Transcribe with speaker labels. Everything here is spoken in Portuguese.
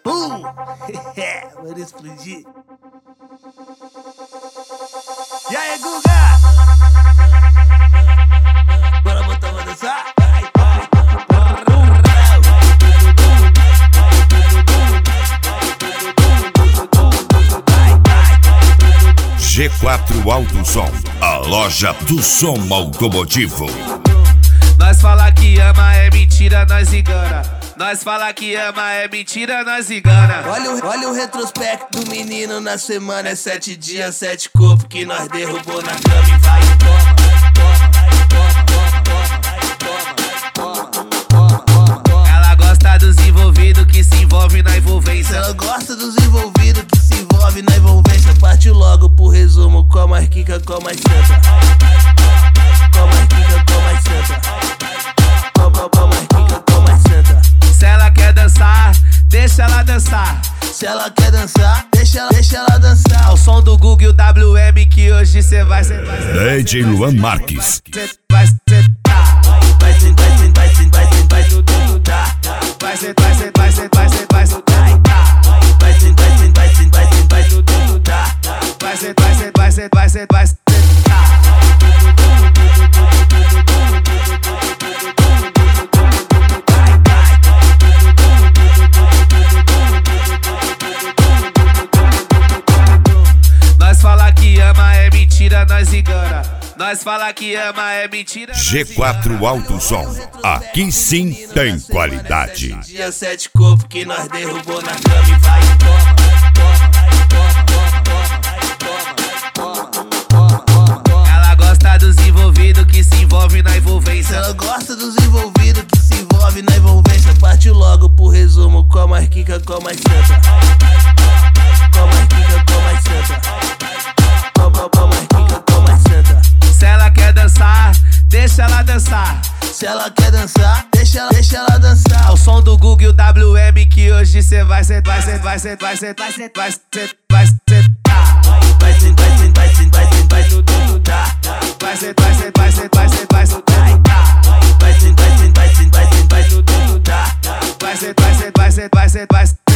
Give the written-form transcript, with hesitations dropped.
Speaker 1: Mano, explodir. E aí, Guga? Bora botar pra dançar?
Speaker 2: G4 Autosom, a loja do som automotivo.
Speaker 3: Nós fala que ama é mentira, nós engana. Nós fala que ama é mentira, nós engana.
Speaker 1: Olha o retrospecto do menino na semana. É 7 dias, 7 corpos que nós derrubou na cama e vai e toma.
Speaker 3: Ela gosta dos envolvidos que se envolve na envolvência.
Speaker 1: Ela gosta dos envolvidos que se envolve na envolvência. Partiu logo pro resumo, com a Kika, com a senta. Com a Kika, com a senta.
Speaker 3: Se ela quer dançar, deixa ela dançar.
Speaker 1: Se ela quer dançar, deixa ela dançar.
Speaker 3: Ao som do Google e o WM que hoje cê vai sentar.
Speaker 2: DJ Luan Marques.
Speaker 3: Cê vai sentar.
Speaker 1: Vai sentar, vai sentar, vai sentar, vai sentar.
Speaker 3: Vai sentar, vai sentar, vai sentar, vai sentar.
Speaker 1: Vai sentar, vai sentar, vai sentar, vai sentar.
Speaker 3: Vai sentar, vai sentar, vai sentar, vai sentar. Nós fala que ama é mentira, nós engana. Nós fala que ama é mentira.
Speaker 2: G4 Autosom, aqui sim tem qualidade.
Speaker 1: Dia 7 corpos que nós derrubou na cama e vai e toma.
Speaker 3: Ela gosta dos envolvidos que se envolve na envolvência.
Speaker 1: Ela gosta dos envolvidos que se envolve na envolvência. Partiu logo pro resumo, com a Kika, com a senta. Com a Kika, com a senta.
Speaker 3: Se ela quer dançar, deixa ela dançar.
Speaker 1: Se ela quer dançar, deixa ela dançar.
Speaker 3: Ao som do Google e o WM que hoje cê vai sentar, vai sentar, vai sentar, vai sentar, vai sentar, vai sentar.
Speaker 1: Vai sentar, vai sentar, vai sentar, vai sentar.
Speaker 3: Vai sentar, vai sentar, vai sentar, vai sentar, vai sentar.
Speaker 1: Vai sentar, vai sentar, vai sentar, vai sentar.
Speaker 3: Vai sentar, vai sentar, vai sentar, vai sentar.